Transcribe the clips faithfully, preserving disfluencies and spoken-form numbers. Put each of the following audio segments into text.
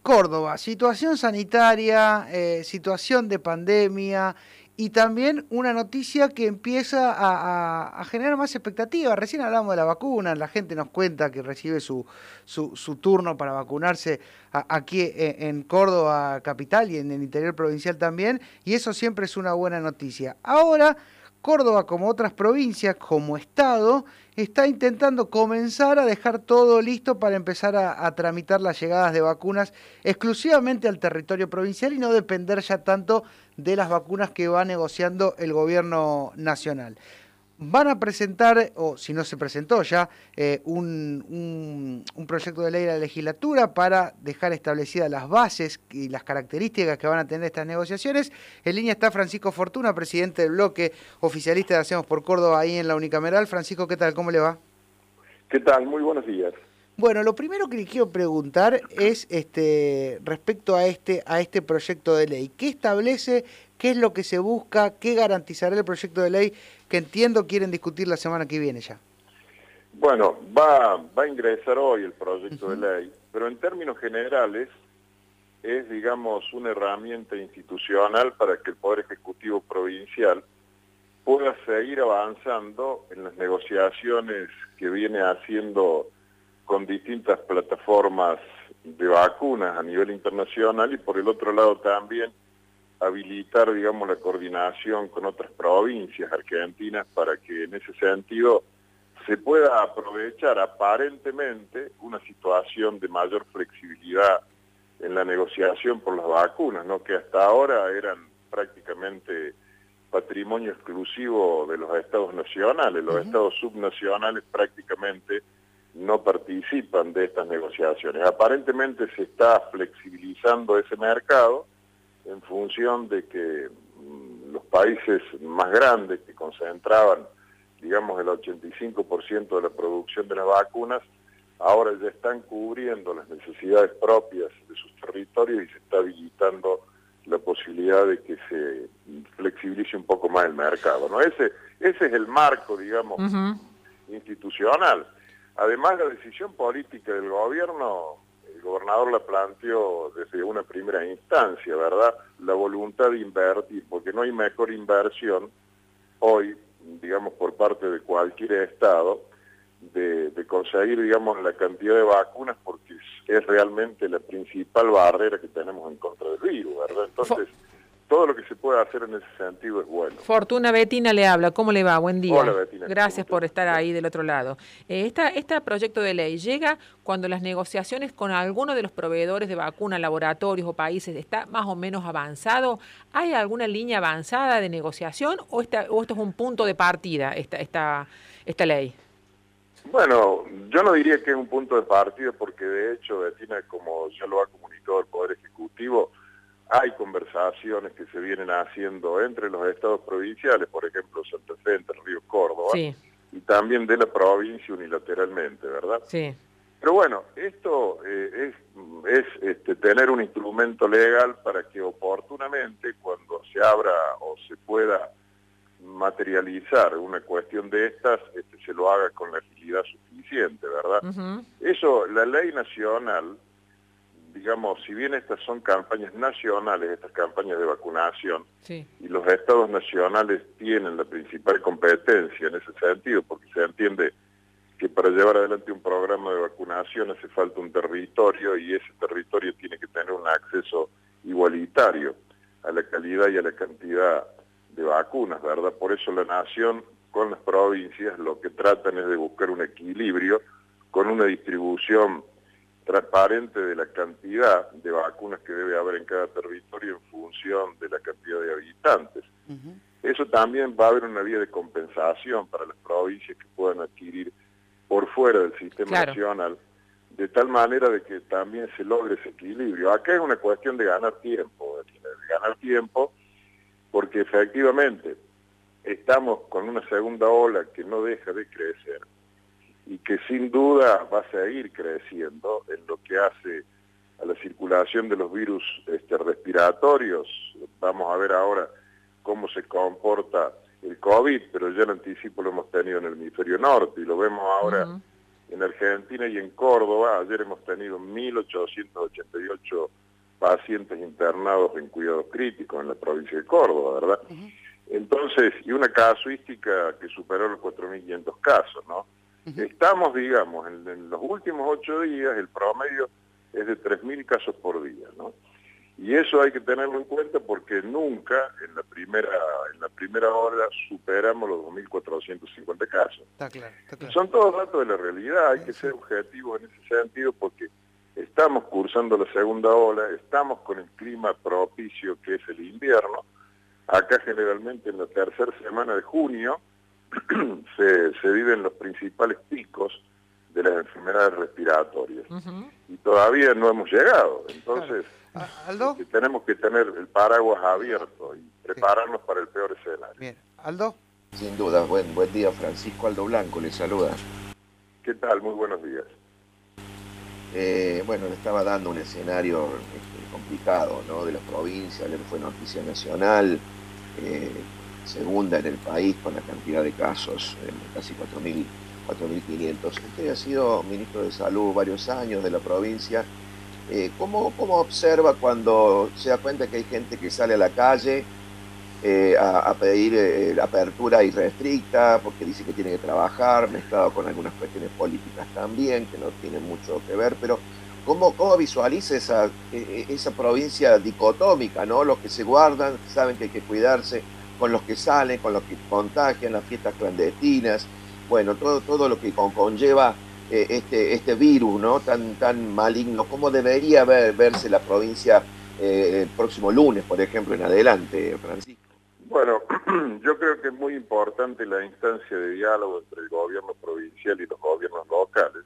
Córdoba, situación sanitaria, eh, situación de pandemia y también una noticia que empieza a, a, a generar más expectativas. Recién hablamos de la vacuna, la gente nos cuenta que recibe su, su, su turno para vacunarse a, aquí en, en Córdoba capital y en el interior provincial también, y eso siempre es una buena noticia. Ahora, Córdoba, como otras provincias, como estado, está intentando comenzar a dejar todo listo para empezar a, a tramitar las llegadas de vacunas exclusivamente al territorio provincial y no depender ya tanto de las vacunas que va negociando el gobierno nacional. Van a presentar, o si no se presentó ya, eh, un, un, un proyecto de ley de la legislatura para dejar establecidas las bases y las características que van a tener estas negociaciones. En línea está Francisco Fortuna, presidente del bloque oficialista de Hacemos por Córdoba ahí en la Unicameral. Francisco, ¿qué tal? ¿Cómo le va? ¿Qué tal? Muy buenos días. Bueno, lo primero que le quiero preguntar es este respecto a este a este proyecto de ley. ¿Qué establece? ¿Qué es lo que se busca? ¿Qué garantizará el proyecto de ley que entiendo quieren discutir la semana que viene ya? Bueno, va, va a ingresar hoy el proyecto Uh-huh. de ley, pero en términos generales es, digamos, una herramienta institucional para que el Poder Ejecutivo Provincial pueda seguir avanzando en las negociaciones que viene haciendo con distintas plataformas de vacunas a nivel internacional y por el otro lado también habilitar, digamos, la coordinación con otras provincias argentinas para que en ese sentido se pueda aprovechar aparentemente una situación de mayor flexibilidad en la negociación por las vacunas, ¿no? Que hasta ahora eran prácticamente patrimonio exclusivo de los estados nacionales. Los uh-huh. estados subnacionales prácticamente no participan de estas negociaciones. Aparentemente se está flexibilizando ese mercado en función de que mmm, los países más grandes que concentraban, digamos, el ochenta y cinco por ciento de la producción de las vacunas, ahora ya están cubriendo las necesidades propias de sus territorios y se está habilitando la posibilidad de que se flexibilice un poco más el mercado, ¿no? Ese, ese es el marco, digamos, uh-huh. institucional. Además, la decisión política del gobierno, el gobernador la planteó desde una primera instancia, ¿verdad? La voluntad de invertir, porque no hay mejor inversión hoy, digamos, por parte de cualquier estado, de, de conseguir, digamos, la cantidad de vacunas, porque es, es realmente la principal barrera que tenemos en contra del virus, ¿verdad? Entonces, todo lo que se puede hacer en ese sentido es bueno. Fortuna, Betina le habla. ¿Cómo le va? Buen día. Hola, Betina. Gracias por estar ahí del otro lado. Eh, esta, este proyecto de ley llega cuando las negociaciones con alguno de los proveedores de vacunas, laboratorios o países está más o menos avanzado. ¿Hay alguna línea avanzada de negociación o, esta, o esto es un punto de partida, esta, esta, esta ley? Bueno, yo no diría que es un punto de partida porque de hecho, Betina, como ya lo ha comunicado el Poder Ejecutivo, hay conversaciones que se vienen haciendo entre los estados provinciales, por ejemplo, Santa Fe, Entre Ríos, Córdoba, sí. y también de la provincia unilateralmente, ¿verdad? Sí. Pero bueno, esto eh, es, es este, tener un instrumento legal para que oportunamente, cuando se abra o se pueda materializar una cuestión de estas, este, se lo haga con la agilidad suficiente, ¿verdad? Uh-huh. Eso, la ley nacional, digamos, si bien estas son campañas nacionales, estas campañas de vacunación, sí. y los estados nacionales tienen la principal competencia en ese sentido, porque se entiende que para llevar adelante un programa de vacunación hace falta un territorio y ese territorio tiene que tener un acceso igualitario a la calidad y a la cantidad de vacunas, ¿verdad? Por eso la nación con las provincias lo que tratan es de buscar un equilibrio con una distribución transparente de la cantidad de vacunas que debe haber en cada territorio en función de la cantidad de habitantes. Uh-huh. Eso también va a haber una vía de compensación para las provincias que puedan adquirir por fuera del sistema claro. nacional, de tal manera de que también se logre ese equilibrio. Acá es una cuestión de ganar tiempo, de ganar tiempo, porque efectivamente estamos con una segunda ola que no deja de crecer y que sin duda va a seguir creciendo en lo que hace a la circulación de los virus este, respiratorios. Vamos a ver ahora cómo se comporta el COVID, pero ya en anticipo lo hemos tenido en el hemisferio norte y lo vemos ahora uh-huh. en Argentina y en Córdoba. Ayer hemos tenido mil ochocientos ochenta y ocho pacientes internados en cuidados críticos en la provincia de Córdoba, ¿verdad? Uh-huh. Entonces, y una casuística que superó los cuatro mil quinientos casos, ¿no? Uh-huh. Estamos, digamos, en, en los últimos ocho días, el promedio es de tres mil casos por día, ¿no? Y eso hay que tenerlo en cuenta porque nunca en la primera en la primera hora superamos los dos mil cuatrocientos cincuenta casos. Está claro, está claro. Son todos datos de la realidad, hay que ser objetivos en ese sentido porque estamos cursando la segunda ola, estamos con el clima propicio que es el invierno. Acá generalmente en la tercera semana de junio se, se viven los principales picos de las enfermedades respiratorias. Uh-huh. Y todavía no hemos llegado. Entonces, claro. ¿Aldo? tenemos que tener el paraguas abierto y prepararnos sí. para el peor escenario. Bien. ¿Aldo? Sin duda. Buen, buen día, Francisco Aldo Blanco, le saluda. ¿Qué tal? Muy buenos días. Eh, bueno, le estaba dando un escenario este, complicado, ¿no? De la provincia, le fue noticia nacional, eh, segunda en el país con la cantidad de casos, eh, casi cuatro mil quinientos. Usted ha sido ministro de Salud varios años de la provincia. Eh, ¿cómo, ¿Cómo observa cuando se da cuenta que hay gente que sale a la calle eh, a, a pedir eh, apertura irrestricta porque dice que tiene que trabajar, mezclado con algunas cuestiones políticas también, que no tienen mucho que ver, pero ¿cómo, cómo visualiza esa, esa provincia dicotómica, ¿no? Los que se guardan, saben que hay que cuidarse, con los que salen, con los que contagian, las fiestas clandestinas, bueno, todo, todo lo que con, conlleva eh, este, este virus, ¿no? Tan, tan maligno. ¿Cómo debería ver, verse la provincia eh, el próximo lunes, por ejemplo, en adelante, Francisco? Bueno, yo creo que es muy importante la instancia de diálogo entre el gobierno provincial y los gobiernos locales,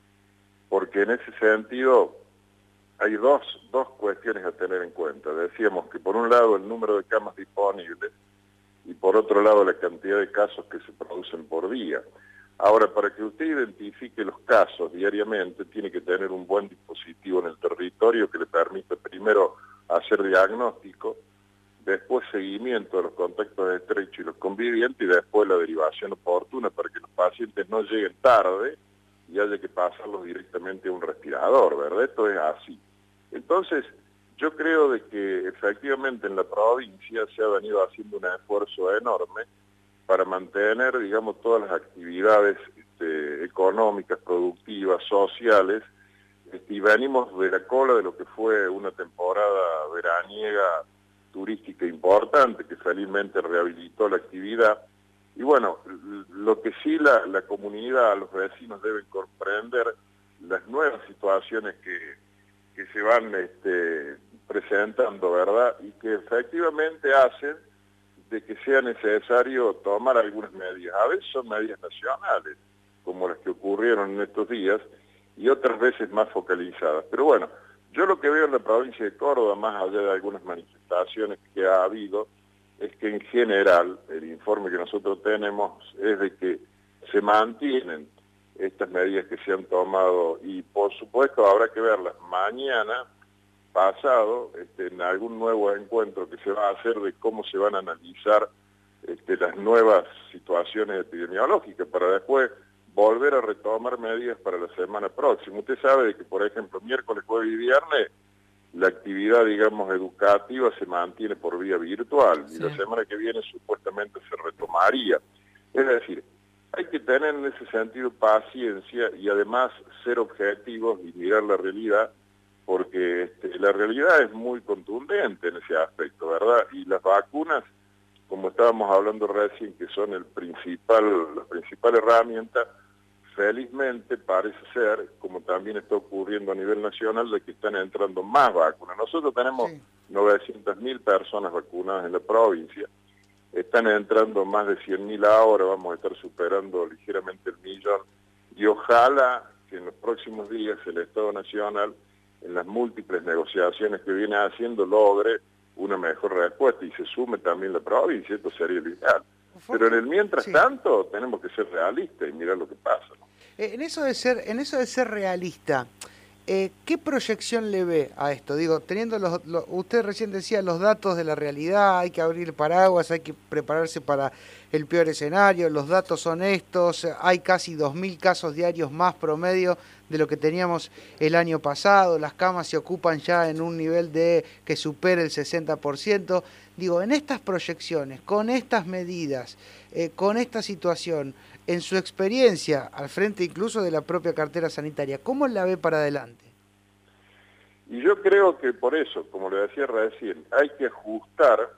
porque en ese sentido hay dos, dos cuestiones a tener en cuenta. Decíamos que por un lado el número de camas disponibles y por otro lado la cantidad de casos que se producen por día. Ahora, para que usted identifique los casos diariamente, tiene que tener un buen dispositivo en el territorio que le permita primero hacer diagnóstico, después seguimiento de los contactos estrechos y los convivientes y después la derivación oportuna para que los pacientes no lleguen tarde y haya que pasarlos directamente a un respirador, ¿verdad? Esto es así. Entonces, yo creo de que efectivamente en la provincia se ha venido haciendo un esfuerzo enorme para mantener, digamos, todas las actividades este, económicas, productivas, sociales, este, y venimos de la cola de lo que fue una temporada veraniega turística importante que felizmente rehabilitó la actividad. Y bueno, lo que sí la, la comunidad, los vecinos deben comprender las nuevas situaciones que, que se van este, presentando, ¿verdad? Y que efectivamente hacen de que sea necesario tomar algunas medidas. A veces son medidas nacionales, como las que ocurrieron en estos días, y otras veces más focalizadas. Pero bueno, yo lo que veo en la provincia de Córdoba, más allá de algunas manifestaciones que ha habido, es que en general el informe que nosotros tenemos es de que se mantienen estas medidas que se han tomado y por supuesto habrá que verlas mañana, pasado, este, en algún nuevo encuentro que se va a hacer de cómo se van a analizar este, las nuevas situaciones epidemiológicas para después volver a retomar medidas para la semana próxima. Usted sabe de que, por ejemplo, miércoles, jueves y viernes la actividad, digamos, educativa se mantiene por vía virtual sí. y la semana que viene supuestamente se retomaría. Es decir, hay que tener en ese sentido paciencia y además ser objetivos y mirar la realidad, porque este, la realidad es muy contundente en ese aspecto, ¿verdad? Y las vacunas, como estábamos hablando recién, que son el principal, la principal herramienta, felizmente parece ser, como también está ocurriendo a nivel nacional, de que están entrando más vacunas. Nosotros tenemos sí. novecientas mil personas vacunadas en la provincia, están entrando más de cien mil ahora, vamos a estar superando ligeramente el millón, y ojalá que en los próximos días el Estado Nacional, en las múltiples negociaciones que viene haciendo, logre una mejor respuesta y se sume también la provincia, esto sería lo ideal. Pero en el mientras sí. tanto tenemos que ser realistas y mirar lo que pasa, ¿no? En eso de ser, en eso de ser realista, Eh, ¿Qué proyección le ve a esto? Digo, teniendo los, los, usted recién decía los datos de la realidad, hay que abrir el paraguas, hay que prepararse para el peor escenario, los datos son estos, hay casi dos mil casos diarios más promedio de lo que teníamos el año pasado, las camas se ocupan ya en un nivel de que supere el sesenta por ciento. Digo, en estas proyecciones, con estas medidas, eh, con esta situación, en su experiencia, al frente incluso de la propia cartera sanitaria, ¿cómo la ve para adelante? Y yo creo que por eso, como le decía recién, hay que ajustar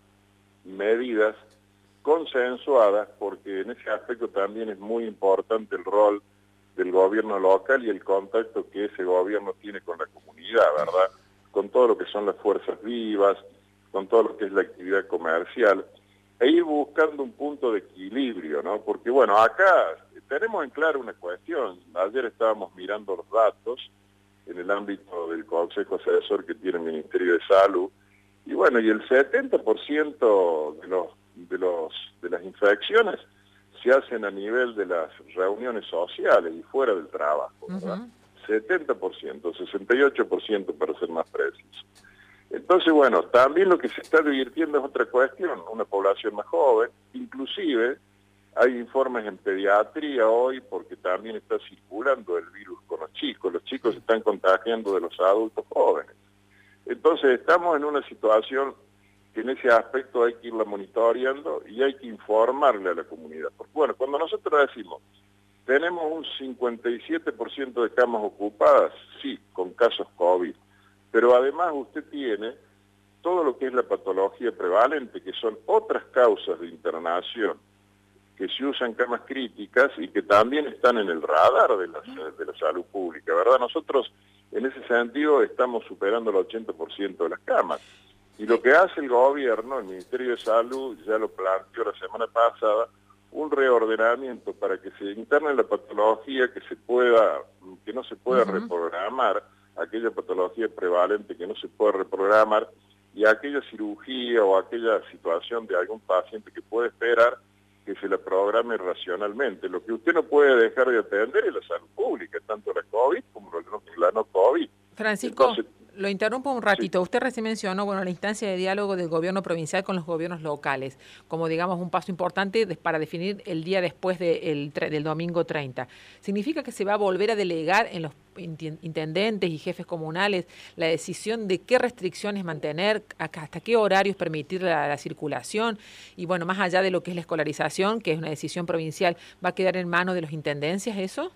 medidas consensuadas, porque en ese aspecto también es muy importante el rol del gobierno local y el contacto que ese gobierno tiene con la comunidad, ¿verdad? Con todo lo que son las fuerzas vivas, con todo lo que es la actividad comercial, e ir buscando un punto de equilibrio, ¿no? Porque, bueno, acá tenemos en claro una cuestión. Ayer estábamos mirando los datos en el ámbito del Consejo Asesor que tiene el Ministerio de Salud, y bueno, y el setenta por ciento de los, de los, de las infecciones se hacen a nivel de las reuniones sociales y fuera del trabajo, ¿verdad? Uh-huh. setenta por ciento, sesenta y ocho por ciento para ser más preciso. Entonces, bueno, también lo que se está divirtiendo es otra cuestión, una población más joven, inclusive hay informes en pediatría hoy porque también está circulando el virus con los chicos, los chicos se están contagiando de los adultos jóvenes. Entonces estamos en una situación que en ese aspecto hay que irla monitoreando y hay que informarle a la comunidad. Porque bueno, cuando nosotros decimos, tenemos un cincuenta y siete por ciento de camas ocupadas, sí, con casos COVID, pero además usted tiene todo lo que es la patología prevalente, que son otras causas de internación, que se usan camas críticas y que también están en el radar de la, de la salud pública, ¿verdad? Nosotros en ese sentido estamos superando el ochenta por ciento de las camas. Y lo que hace el gobierno, el Ministerio de Salud, ya lo planteó la semana pasada, un reordenamiento para que se interne la patología, que se pueda, que no se pueda uh-huh. reprogramar, aquella patología prevalente que no se puede reprogramar, y aquella cirugía o aquella situación de algún paciente que puede esperar que se la programe racionalmente. Lo que usted no puede dejar de atender es la salud pública, tanto la COVID como la no COVID. Francisco, Entonces, lo interrumpo un ratito. Sí. Usted recién mencionó, bueno, la instancia de diálogo del gobierno provincial con los gobiernos locales, como digamos un paso importante para definir el día después de el, del domingo treinta. ¿Significa que se va a volver a delegar en los intendentes y jefes comunales la decisión de qué restricciones mantener, hasta qué horarios permitir la, la circulación? Y bueno, más allá de lo que es la escolarización, que es una decisión provincial, ¿va a quedar en manos de los intendencias eso?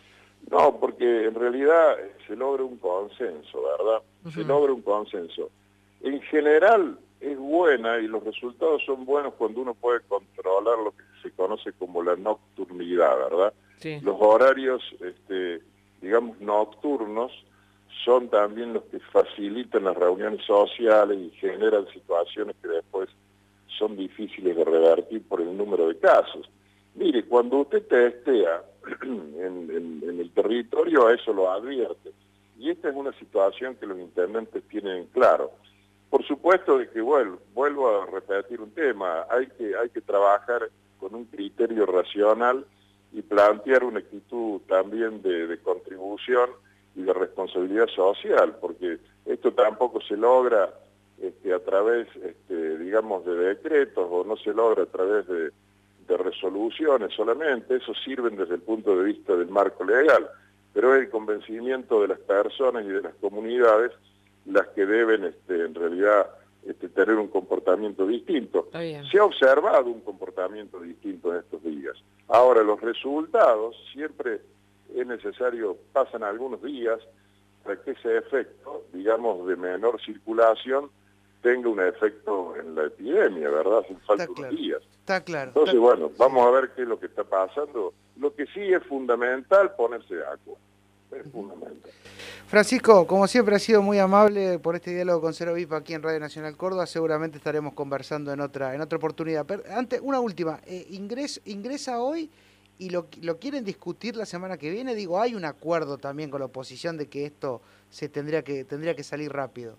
No, porque en realidad se logra un consenso, ¿verdad? Uh-huh. Se logra un consenso. En general es buena y los resultados son buenos cuando uno puede controlar lo que se conoce como la nocturnidad, ¿verdad? Sí. Los horarios, este, digamos, nocturnos son también los que facilitan las reuniones sociales y generan situaciones que después son difíciles de revertir por el número de casos. Mire, cuando usted testea en, en, en el territorio, a eso lo advierte. Y esta es una situación que los intendentes tienen claro. Por supuesto de que, bueno, vuelvo a repetir un tema, hay que, hay que trabajar con un criterio racional y plantear una actitud también de, de contribución y de responsabilidad social, porque esto tampoco se logra este, a través, este, digamos, de decretos o no se logra a través de de resoluciones solamente, eso sirven desde el punto de vista del marco legal, pero es el convencimiento de las personas y de las comunidades las que deben este, en realidad este, tener un comportamiento distinto. Se ha observado un comportamiento distinto en estos días. Ahora, los resultados siempre es necesario, pasan algunos días para que ese efecto, digamos, de menor circulación tenga un efecto en la epidemia, ¿verdad? Hacen falta unos claro, días. Está claro. Entonces, está... bueno, vamos a ver qué es lo que está pasando. Lo que sí es fundamental, ponerse de acuerdo. Es fundamental. Francisco, como siempre ha sido muy amable por este diálogo con Cero V I P aquí en Radio Nacional Córdoba. Seguramente estaremos conversando en otra en otra oportunidad. Pero antes, una última. Eh, ingres, ingresa hoy y lo, lo quieren discutir la semana que viene. Digo, hay un acuerdo también con la oposición de que esto se tendría que tendría que salir rápido.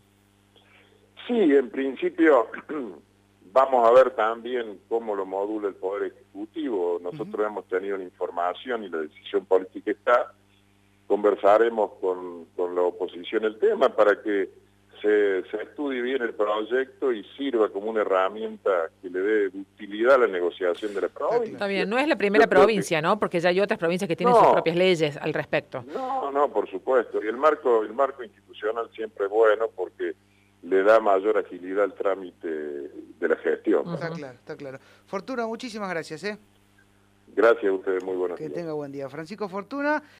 Sí, en principio vamos a ver también cómo lo modula el Poder Ejecutivo. Nosotros uh-huh. hemos tenido una información y la decisión política está, conversaremos con, con la oposición el tema para que se, se estudie bien el proyecto y sirva como una herramienta que le dé utilidad a la negociación de la provincia. Está bien, no es la primera provincia, ¿no? Porque ya hay otras provincias que tienen no, sus propias leyes al respecto. No, no, por supuesto. Y el marco, el marco institucional siempre es bueno porque le da mayor agilidad al trámite de la gestión. Uh-huh. Está claro, está claro. Fortuna, muchísimas gracias, ¿eh? Gracias a ustedes, muy buenos Que días. tenga buen día. Francisco Fortuna.